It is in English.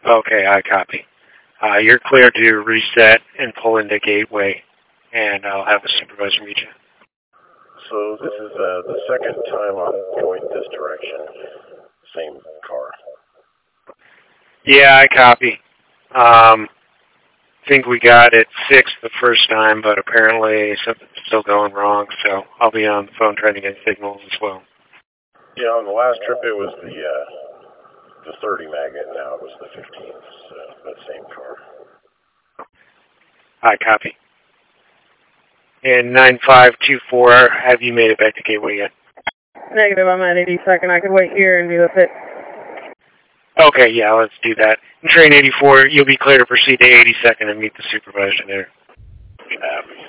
Okay, I copy. You're clear to reset and pull into Gateway, and I'll have a supervisor meet you. So this is the second time I'm going this direction. Same car. Yeah, I copy. Think we got it fixed the first time, but apparently something's still going wrong, so I'll be on the phone trying to get signals as well. Yeah, on the last trip it was the 30 magnet, now it was the 15th, so that same car. I copy. And 9524, have you made it back to Gateway yet? Negative, I'm at 82nd. I could wait here and do the fit. Okay, yeah, let's do that. And Train 84, you'll be clear to proceed to 82nd and meet the supervisor there. Copy.